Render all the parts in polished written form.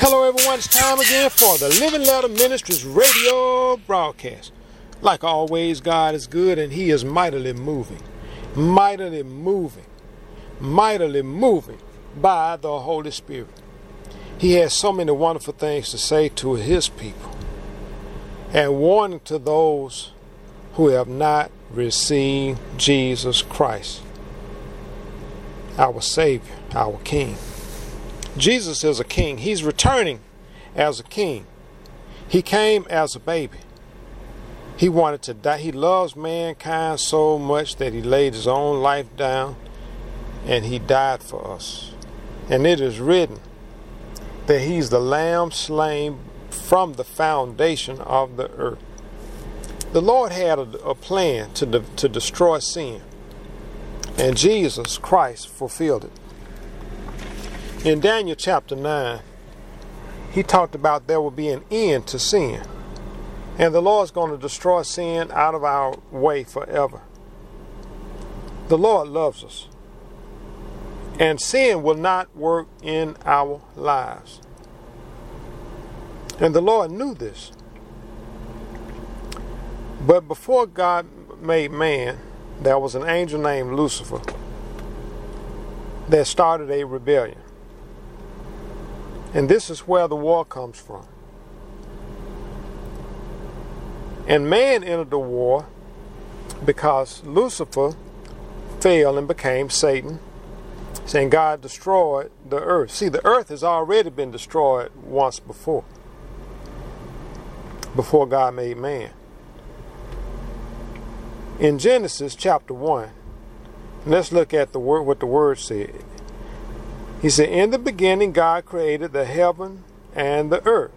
Hello everyone, it's time again for the Living Letter Ministries radio broadcast. Like always, God is good and He is mightily moving by the Holy Spirit. He has so many wonderful things to say to His people and warning to those who have not received Jesus Christ, our Savior, our King. Jesus is a king. He's returning as a king. He came as a baby. He wanted to die. He loves mankind so much that He laid His own life down and He died for us. And it is written that He's the Lamb slain from the foundation of the earth. The Lord had a plan to destroy sin, and Jesus Christ fulfilled it. In Daniel chapter 9, He talked about there will be an end to sin. And the Lord's going to destroy sin out of our way forever. The Lord loves us. And sin will not work in our lives. And the Lord knew this. But before God made man, there was an angel named Lucifer that started a rebellion. And this is where the war comes from. And man entered the war because Lucifer fell and became Satan, saying God destroyed the earth. See, the earth has already been destroyed once before God made man. In Genesis chapter 1, let's look at the word, what the word said. He said, in the beginning God created the heaven and the earth.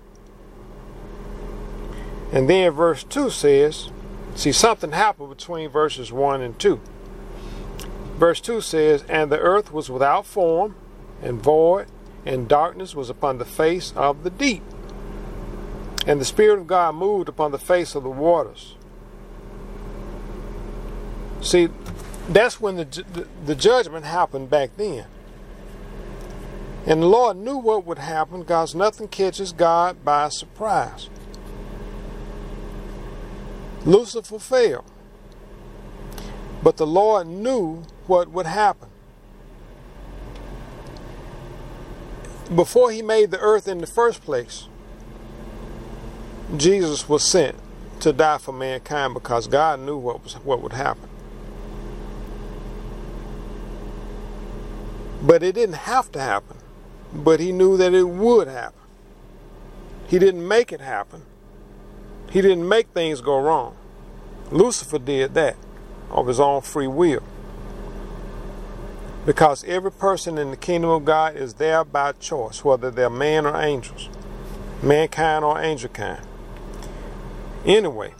And then verse 2 says, see, something happened between verses 1 and 2. Verse 2 says, and the earth was without form and void, and darkness was upon the face of the deep. And the Spirit of God moved upon the face of the waters. See, that's when the judgment happened back then. And the Lord knew what would happen because nothing catches God by surprise. Lucifer fell. But the Lord knew what would happen. Before He made the earth in the first place, Jesus was sent to die for mankind because God knew what would happen. But it didn't have to happen. But He knew that it would happen. He didn't make it happen. He didn't make things go wrong. Lucifer did that of his own free will. Because every person in the kingdom of God is there by choice, whether they're man or angels, mankind or angel kind. Anyway,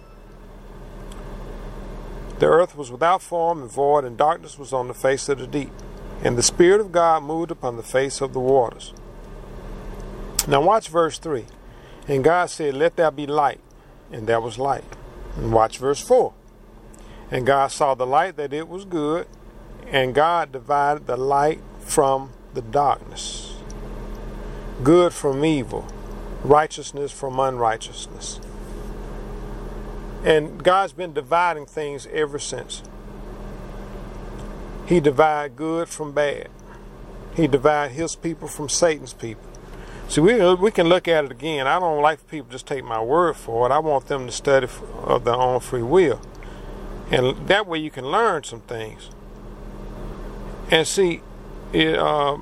the earth was without form and void, and darkness was on the face of the deep. And the Spirit of God moved upon the face of the waters. Now watch verse 3. And God said, let there be light. And there was light. And watch verse 4. And God saw the light that it was good. And God divided the light from the darkness. Good from evil. Righteousness from unrighteousness. And God's been dividing things ever since. He divided good from bad. He divided His people from Satan's people. See, we can look at it again. I don't like people to just take my word for it. I want them to study of their own free will. And that way you can learn some things. And see, the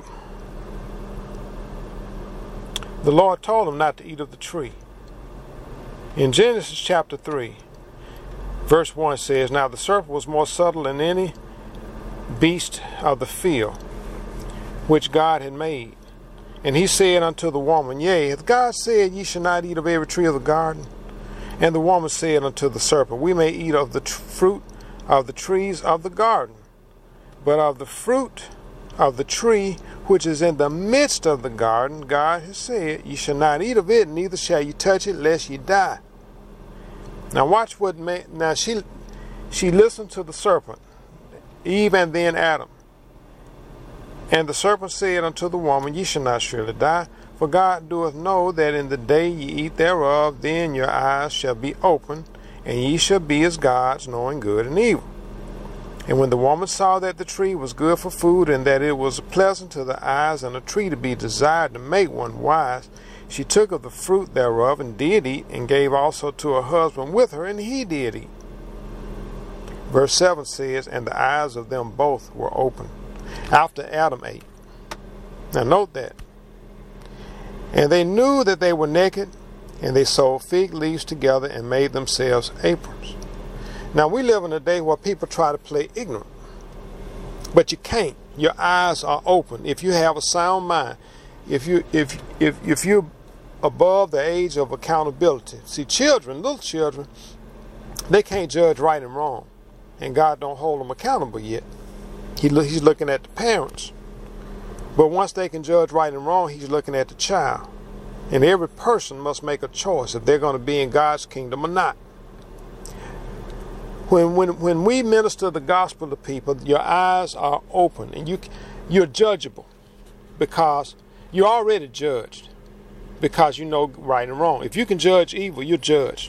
Lord told them not to eat of the tree. In Genesis chapter 3, verse 1 says, now the serpent was more subtle than any beast of the field which God had made. And he said unto the woman, yea, hath God said, ye shall not eat of every tree of the garden? And the woman said unto the serpent, we may eat of the fruit of the trees of the garden, but of the fruit of the tree which is in the midst of the garden, God has said, ye shall not eat of it, neither shall ye touch it, lest ye die. Now watch what she listened to the serpent, Eve and then Adam. And the serpent said unto the woman, ye shall not surely die, For God doeth know that in the day ye eat thereof, then your eyes shall be opened, and ye shall be as gods, knowing good and evil. And when the woman saw that the tree was good for food, and that it was pleasant to the eyes, and a tree to be desired to make one wise, she took of the fruit thereof, and did eat, and gave also to her husband with her, and he did eat. Verse 7 says, and the eyes of them both were opened, after Adam ate. Now note that. And they knew that they were naked, and they sewed fig leaves together, and made themselves aprons. Now we live in a day where people try to play ignorant, but you can't. Your eyes are open. If you have a sound mind, if you're above the age of accountability. See, children, little children, they can't judge right and wrong, and God don't hold them accountable yet. He's looking at the parents. But once they can judge right and wrong, he's looking at the child. And every person must make a choice if they're going to be in God's kingdom or not. When we minister the gospel to people, your eyes are open, and you're judgeable, because you're already judged, because you know right and wrong. If you can judge evil, you're judged.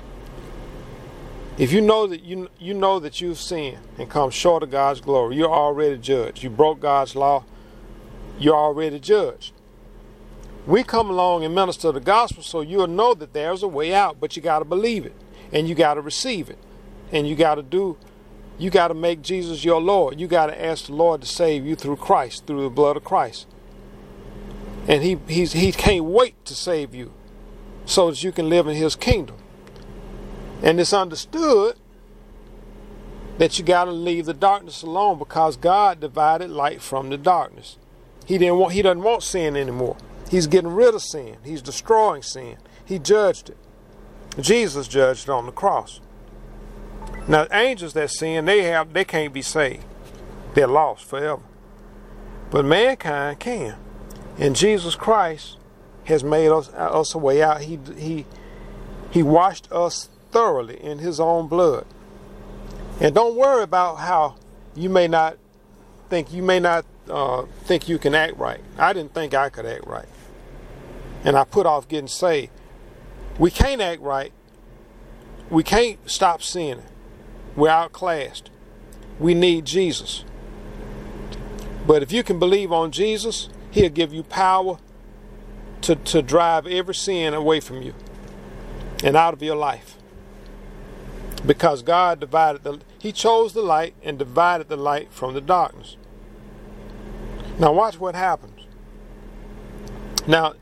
If you know that you know that you've sinned and come short of God's glory, you're already judged. You broke God's law, you're already judged. We come along and minister the gospel so you'll know that there's a way out, but you got to believe it, and you got to receive it. And you got to make Jesus your Lord. You got to ask the Lord to save you through Christ, through the blood of Christ. And he can't wait to save you so that you can live in his kingdom. And it's understood that you got to leave the darkness alone, because God divided light from the darkness. He doesn't want sin anymore. He's getting rid of sin. He's destroying sin. He judged it. Jesus judged it on the cross. Now, angels that sin, they can't be saved. They're lost forever. But mankind can. And Jesus Christ has made us a way out. He washed us thoroughly in his own blood. And don't worry about how you may not think you can act right. I didn't think I could act right, and I put off getting saved. We can't act right. We can't stop sinning. We're outclassed. We need Jesus. But if you can believe on Jesus, he'll give you power to drive every sin away from you and out of your life. Because God he chose the light and divided the light from the darkness. Now watch what happens. Now,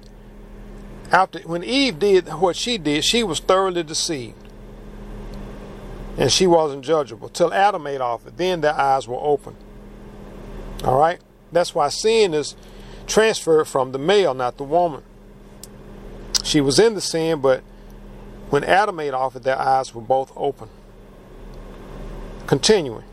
when Eve did what she did, she was thoroughly deceived. And she wasn't judgeable till Adam ate off it. Then their eyes were open. All right? That's why sin is transferred from the male, not the woman. She was in the sin, but when Adam ate off it, their eyes were both open. Continuing.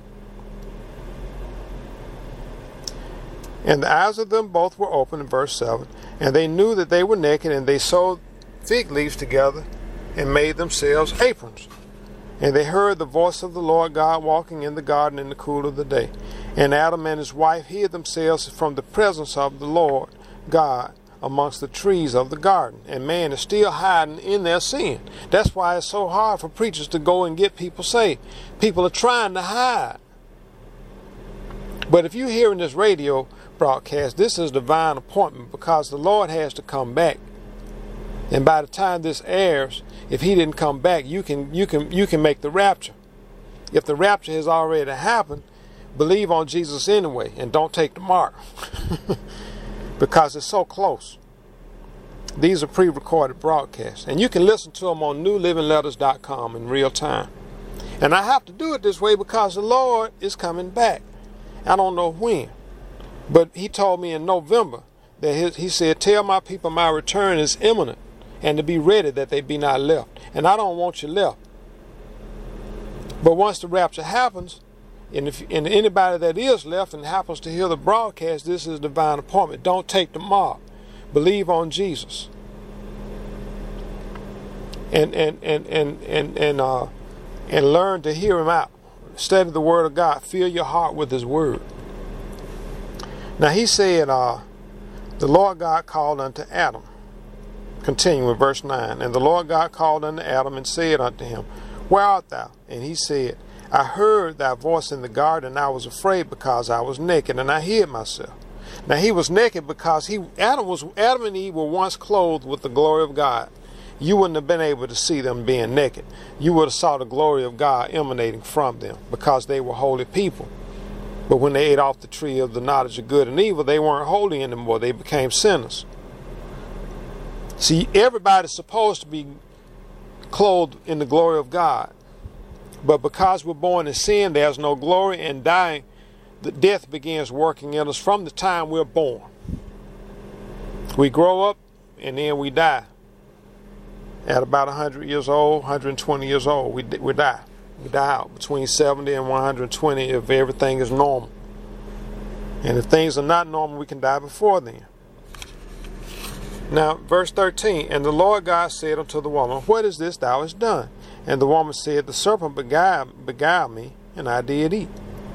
And the eyes of them both were open, in verse 7. And they knew that they were naked, and they sewed fig leaves together and made themselves aprons. And they heard the voice of the Lord God walking in the garden in the cool of the day. And Adam and his wife hid themselves from the presence of the Lord God amongst the trees of the garden. And man is still hiding in their sin. That's why it's so hard for preachers to go and get people saved. People are trying to hide. But if you're hearing this radio broadcast, this is divine appointment, because the Lord has to come back. And by the time this airs, if he didn't come back, you can make the rapture. If the rapture has already happened, believe on Jesus anyway, and don't take the mark. Because it's so close. These are pre-recorded broadcasts, and you can listen to them on newlivingletters.com in real time. And I have to do it this way because the Lord is coming back. I don't know when, but he told me in November that he said, tell my people my return is imminent, and to be ready that they be not left. And I don't want you left. But once the rapture happens, and anybody that is left and happens to hear the broadcast, this is divine appointment. Don't take the mark. Believe on Jesus. And learn to hear him out. Study the word of God. Fill your heart with his word. Now he said, The Lord God called unto Adam. Continuing with verse 9. And the Lord God called unto Adam and said unto him, Where art thou? And he said, I heard thy voice in the garden, and I was afraid because I was naked, and I hid myself. Now he was naked because Adam and Eve were once clothed with the glory of God. You wouldn't have been able to see them being naked. You would have saw the glory of God emanating from them because they were holy people. But when they ate off the tree of the knowledge of good and evil, they weren't holy anymore. They became sinners. See, everybody's supposed to be clothed in the glory of God. But because we're born in sin, there's no glory, and dying, the death begins working in us from the time we're born. We grow up and then we die. At about 100 years old, 120 years old, we die. We die out between 70 and 120 if everything is normal. And if things are not normal, we can die before then. Now, verse 13, And the Lord God said unto the woman, What is this thou hast done? And the woman said, The serpent beguiled me, and I did eat.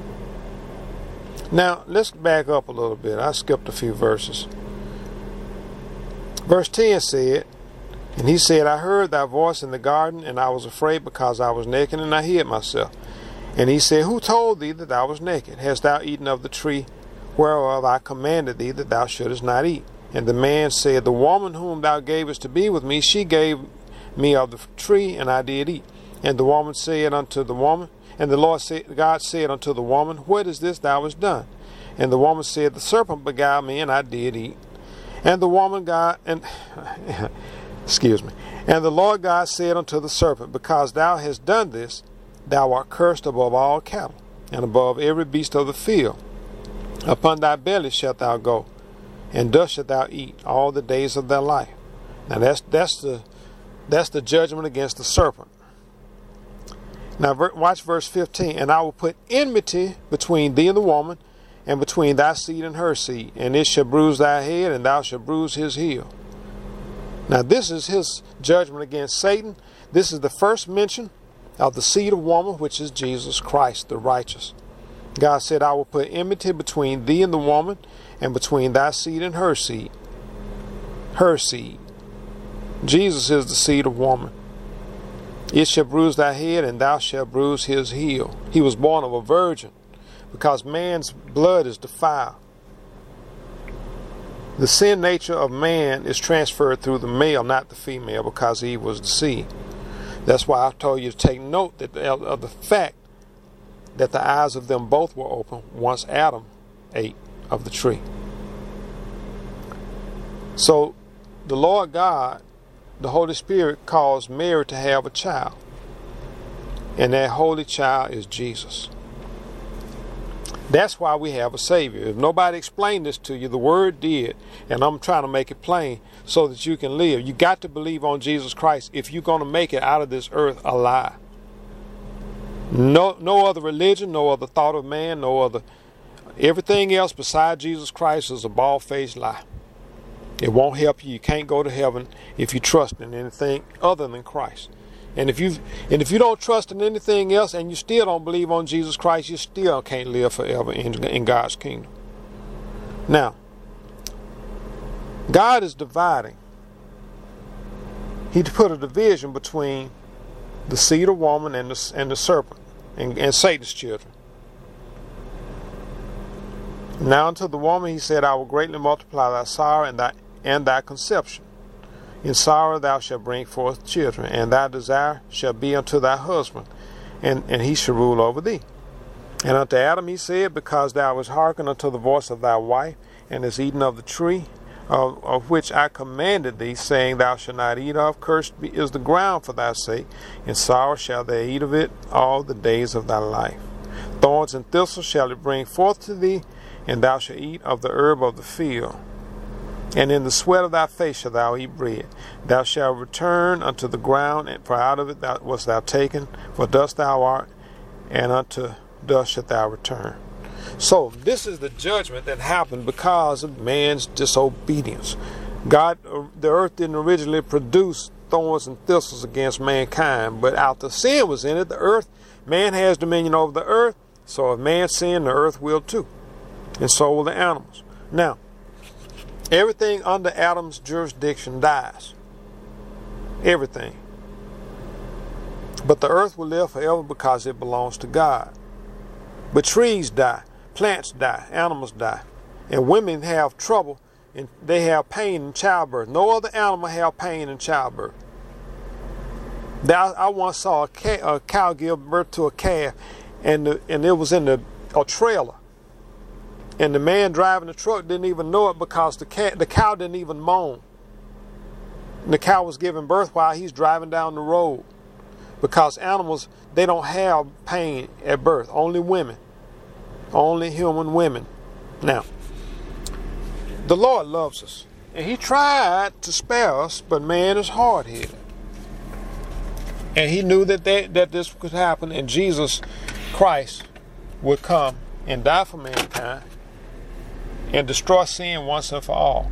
Now, let's back up a little bit. I skipped a few verses. Verse 10 said, And he said, I heard thy voice in the garden, and I was afraid because I was naked, and I hid myself. And he said, Who told thee that thou was naked? Hast thou eaten of the tree whereof I commanded thee that thou shouldest not eat? And the man said, The woman whom thou gavest to be with me, she gave me of the tree, and I did eat. And the woman said unto the woman, and the Lord God said unto the woman, What is this thou hast done? And the woman said, The serpent beguiled me, and I did eat. And the woman God excuse me. And the Lord God said unto the serpent, Because thou hast done this, thou art cursed above all cattle, and above every beast of the field. Upon thy belly shalt thou go, and dust shalt thou eat all the days of thy life. Now that's the judgment against the serpent. Now watch verse 15. And I will put enmity between thee and the woman, and between thy seed and her seed, and it shall bruise thy head, and thou shalt bruise his heel. Now this is his judgment against Satan. This is the first mention of the seed of woman, which is Jesus Christ, the righteous. God said, I will put enmity between thee and the woman, and between thy seed and her seed. Her seed. Jesus is the seed of woman. It shall bruise thy head, and thou shalt bruise his heel. He was born of a virgin, because man's blood is defiled. The sin nature of man is transferred through the male, not the female, because Eve was the seed. That's why I told you to take note of the fact that the eyes of them both were open once Adam ate of the tree. So the Lord God, the Holy Spirit, caused Mary to have a child. And that holy child is Jesus. That's why we have a Savior. If nobody explained this to you, the Word did. And I'm trying to make it plain so that you can live. You got to believe on Jesus Christ if you're going to make it out of this earth alive. No other religion, no other thought of man, no other. Everything else beside Jesus Christ is a bald-faced lie. It won't help you. You can't go to heaven if you trust in anything other than Christ. And if you don't trust in anything else, and you still don't believe on Jesus Christ, you still can't live forever in God's kingdom. Now, God is dividing. He put a division between the seed of woman and the serpent and Satan's children. Now unto the woman he said, I will greatly multiply thy sorrow and thy conception. In sorrow thou shalt bring forth children, and thy desire shall be unto thy husband, and he shall rule over thee. And unto Adam he said, Because thou hast hearkened unto the voice of thy wife, and hast eaten of the tree of which I commanded thee, saying, Thou shalt not eat of, cursed is the ground for thy sake, in sorrow shalt thou eat of it all the days of thy life. Thorns and thistles shall it bring forth to thee, and thou shalt eat of the herb of the field. And in the sweat of thy face shalt thou eat bread. Thou shalt return unto the ground, and for out of it wast thou taken, for dust thou art, and unto dust shalt thou return. So this is the judgment that happened because of man's disobedience. The earth didn't originally produce thorns and thistles against mankind, but after sin was in it, man has dominion over the earth. So if man sinned, the earth will too, and so will the animals. Now, Everything under Adam's jurisdiction dies. Everything. But the earth will live forever because it belongs to God. But trees die, plants die, animals die. And women have trouble, and they have pain in childbirth. No other animal have pain in childbirth. I once saw a cow give birth to a calf, and it was in a trailer. And the man driving the truck didn't even know it because the cow didn't even moan. And the cow was giving birth while he's driving down the road. Because animals, they don't have pain at birth. Only women. Only human women. Now, the Lord loves us. And he tried to spare us, but man is hard-headed. And he knew that this could happen, and Jesus Christ would come and die for mankind and destroy sin once and for all.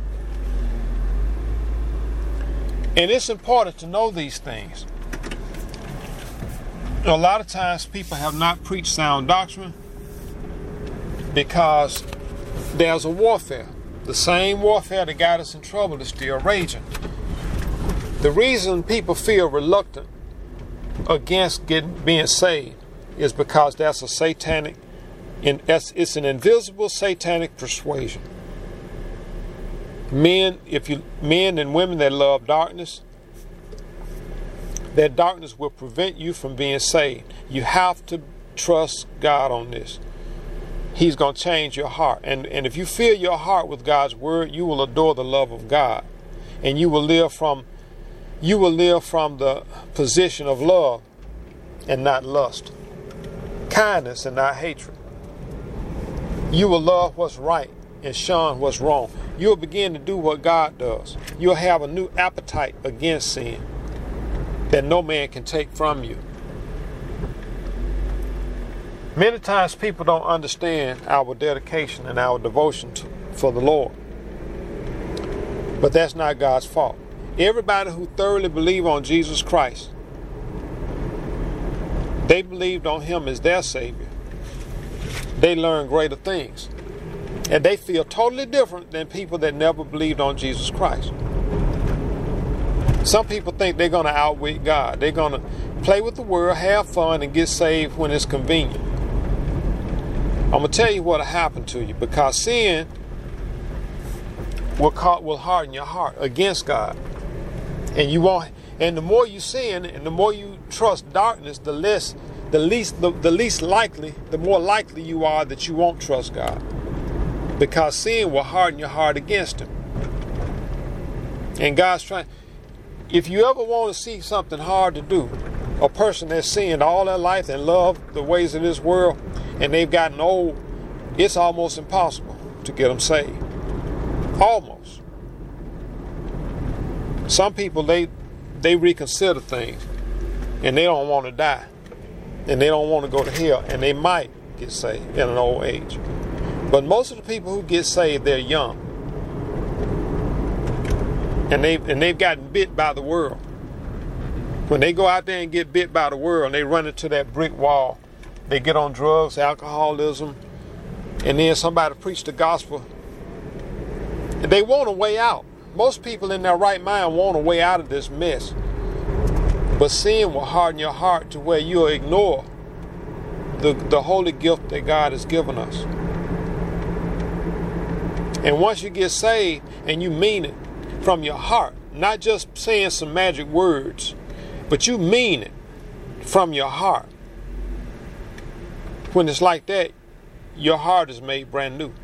And it's important to know these things. A lot of times people have not preached sound doctrine because there's a warfare. The same warfare that got us in trouble is still raging. The reason people feel reluctant against being saved is because that's a satanic, it's an invisible satanic persuasion. Men and women that love darkness, that darkness will prevent you from being saved. You have to trust God on this. He's going to change your heart. And if you fill your heart with God's word, you will adore the love of God. And you will live from the position of love and not lust. Kindness and not hatred. You will love what's right and shun what's wrong. You'll begin to do what God does. You'll have a new appetite against sin that no man can take from you. Many times people don't understand our dedication and our devotion for the Lord. But that's not God's fault. Everybody who thoroughly believes on Jesus Christ, they believed on him as their Savior. They learn greater things. And they feel totally different than people that never believed on Jesus Christ. Some people think they're going to outwit God. They're going to play with the world, have fun, and get saved when it's convenient. I'm going to tell you what will happen to you, because sin will harden your heart against God. And the more you sin and the more you trust darkness, the more likely you are that you won't trust God. Because sin will harden your heart against him. And God's trying. If you ever want to see something hard to do, a person that's sinned all their life and loved the ways of this world, and they've gotten old, it's almost impossible to get them saved. Almost. Some people, they reconsider things, and they don't want to die, and they don't want to go to hell, and they might get saved in an old age. But most of the people who get saved, they're young. And they've gotten bit by the world. When they go out there and get bit by the world, and they run into that brick wall, they get on drugs, alcoholism, and then somebody preach the gospel. And they want a way out. Most people in their right mind want a way out of this mess. But sin will harden your heart to where you'll ignore the holy gift that God has given us. And once you get saved and you mean it from your heart, not just saying some magic words, but you mean it from your heart. When it's like that, your heart is made brand new.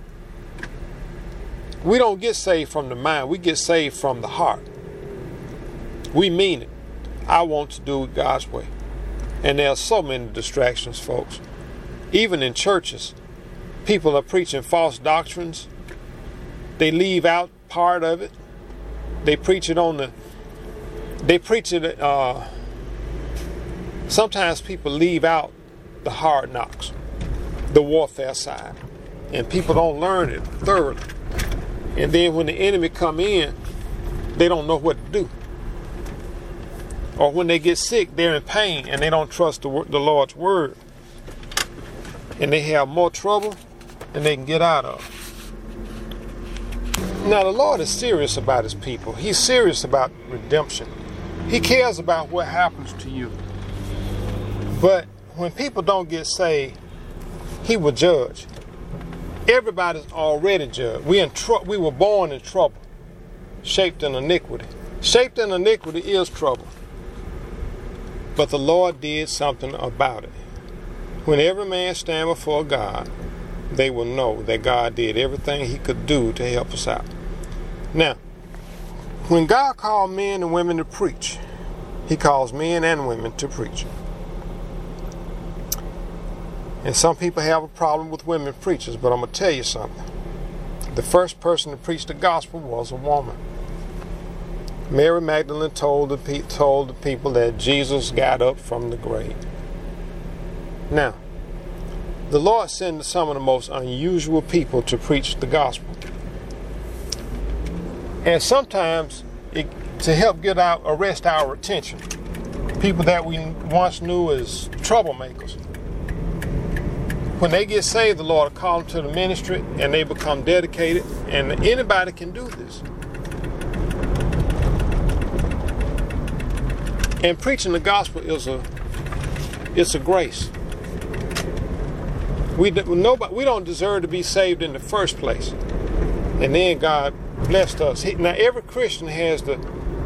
We don't get saved from the mind. We get saved from the heart. We mean it. I want to do it God's way. And there are so many distractions, folks. Even in churches, people are preaching false doctrines. They leave out part of it. They preach it sometimes people leave out the hard knocks, the warfare side. And people don't learn it thoroughly. And then when the enemy come in, they don't know what to do. Or when they get sick, they're in pain and they don't trust the Lord's word. And they have more trouble than they can get out of. Now, the Lord is serious about his people. He's serious about redemption. He cares about what happens to you. But when people don't get saved, he will judge. Everybody's already judged. We were born in trouble, shaped in iniquity. Shaped in iniquity is trouble. But the Lord did something about it. When every man stand before God, they will know that God did everything he could do to help us out. Now, when God called men and women to preach, he calls men and women to preach. And some people have a problem with women preachers, but I'm going to tell you something. The first person to preach the gospel was a woman. Mary Magdalene told the people that Jesus got up from the grave. Now, the Lord sent some of the most unusual people to preach the gospel. And sometimes to help arrest our attention. People that we once knew as troublemakers. When they get saved, the Lord will call them to the ministry and they become dedicated. And anybody can do this. And preaching the gospel it's a grace. We don't deserve to be saved in the first place. And then God blessed us. Now every Christian has the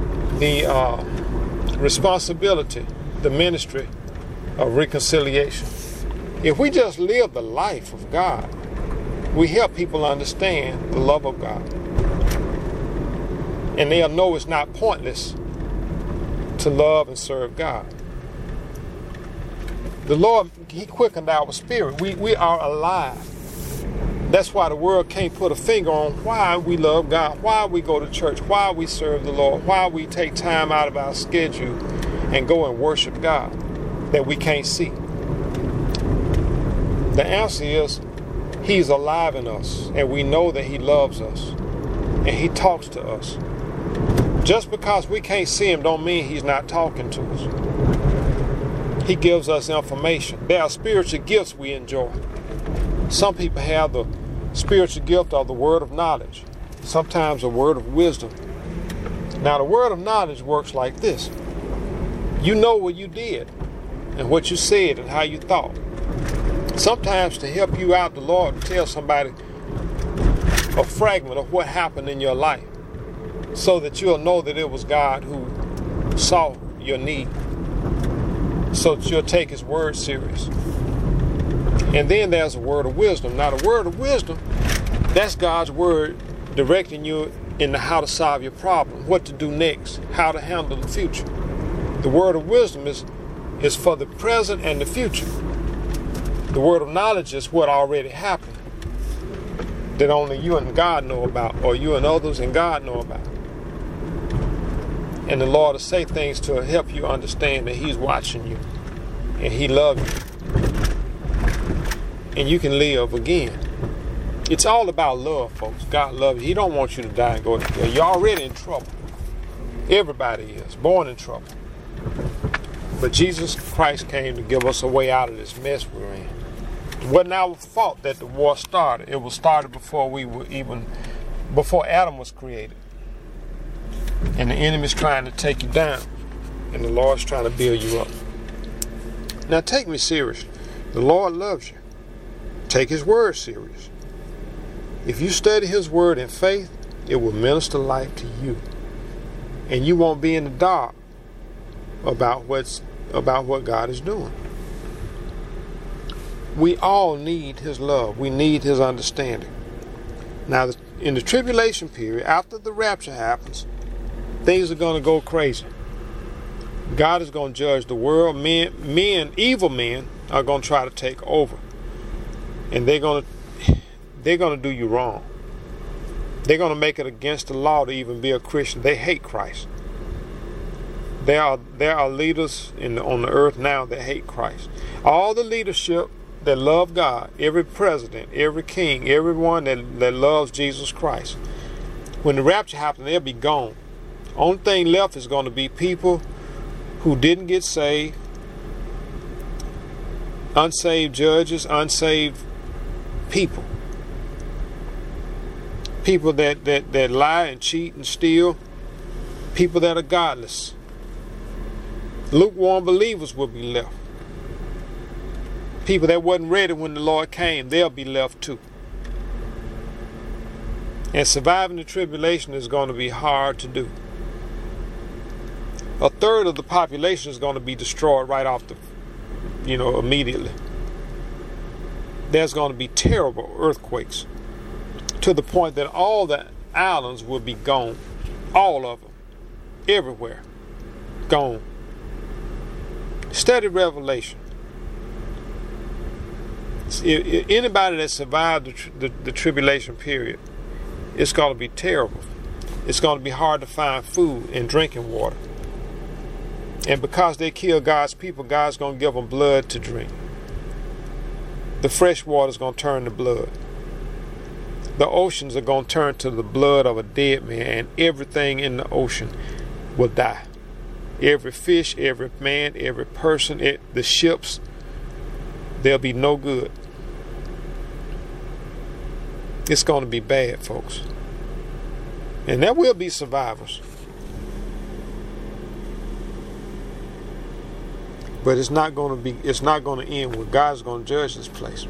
responsibility, the ministry of reconciliation. If we just live the life of God, we help people understand the love of God. And they'll know it's not pointless to love and serve God. The Lord, he quickened our spirit. We are alive. That's why the world can't put a finger on why we love God, why we go to church, why we serve the Lord, why we take time out of our schedule and go and worship God that we can't see. The answer is he's alive in us, and we know that he loves us, and he talks to us. Just because we can't see him don't mean he's not talking to us. He gives us information. There are spiritual gifts we enjoy. Some people have the spiritual gift of the word of knowledge, sometimes a word of wisdom. Now, the word of knowledge works like this. You know what you did and what you said and how you thought. Sometimes to help you out, the Lord will tell somebody a fragment of what happened in your life so that you'll know that it was God who saw your need, so that you'll take his word serious. And then there's a word of wisdom. Now, the word of wisdom, that's God's word directing you into how to solve your problem, what to do next, how to handle the future. The word of wisdom is for the present and the future. The word of knowledge is what already happened that only you and God know about, or you and others and God know about. And the Lord will say things to help you understand that he's watching you and he loves you. And you can live again. It's all about love, folks. God loves you. He don't want you to die and go to hell. You're already in trouble. Everybody is born in trouble. But Jesus Christ came to give us a way out of this mess we're in. It wasn't our fault that the war started. It was started before Adam was created. And the enemy's trying to take you down. And the Lord's trying to build you up. Now take me seriously. The Lord loves you. Take his word serious. If you study his word in faith, it will minister life to you. And you won't be in the dark about what God is doing. We all need his love. We need his understanding. Now, in the tribulation period, after the rapture happens, things are going to go crazy. God is going to judge the world. Evil men are going to try to take over. And they're going to do you wrong. They're going to make it against the law to even be a Christian. They hate Christ. There are leaders on the earth now that hate Christ. All the leadership that love God, every president, every king, everyone that loves Jesus Christ, when the rapture happens, they'll be gone. Only thing left is going to be people who didn't get saved, unsaved judges, unsaved people. People that lie and cheat and steal. People that are godless. Lukewarm believers will be left. People that wasn't ready when the Lord came, they'll be left too. And surviving the tribulation is going to be hard to do. A third of the population is going to be destroyed right off immediately. There's going to be terrible earthquakes to the point that all the islands will be gone. All of them. Everywhere. Gone. Study Revelation. Anybody that survived the tribulation period, it's going to be terrible. It's going to be hard to find food and drinking water. And because they kill God's people, God's going to give them blood to drink. The fresh water is going to turn to blood. The oceans are going to turn to the blood of a dead man, and everything in the ocean will die. Every fish, every man, every person, the ships, they'll be no good. It's going to be bad, folks. And there will be survivors. But it's not going to end when God's going to judge this place.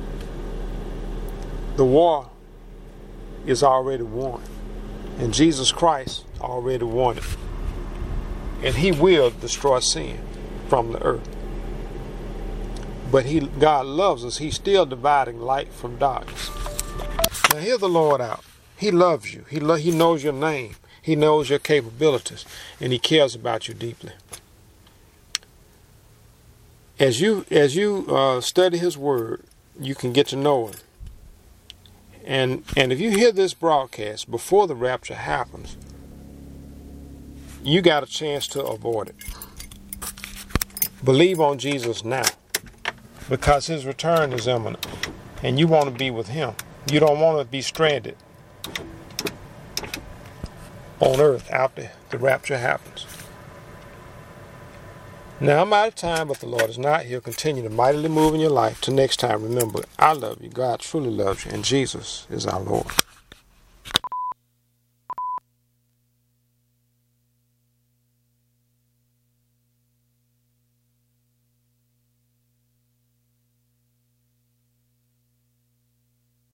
The war is already won. And Jesus Christ already won it. And he will destroy sin from the earth. But God loves us. He's still dividing light from darkness. Now hear the Lord out. He loves you. He knows your name. He knows your capabilities. And he cares about you deeply. As you study his word, you can get to know him. And if you hear this broadcast before the rapture happens, you got a chance to avoid it. Believe on Jesus now, because his return is imminent, and you want to be with him. You don't want to be stranded on earth after the rapture happens. Now I'm out of time, but the Lord is not. He'll continue to mightily move in your life. Till next time, remember, I love you. God truly loves you, and Jesus is our Lord.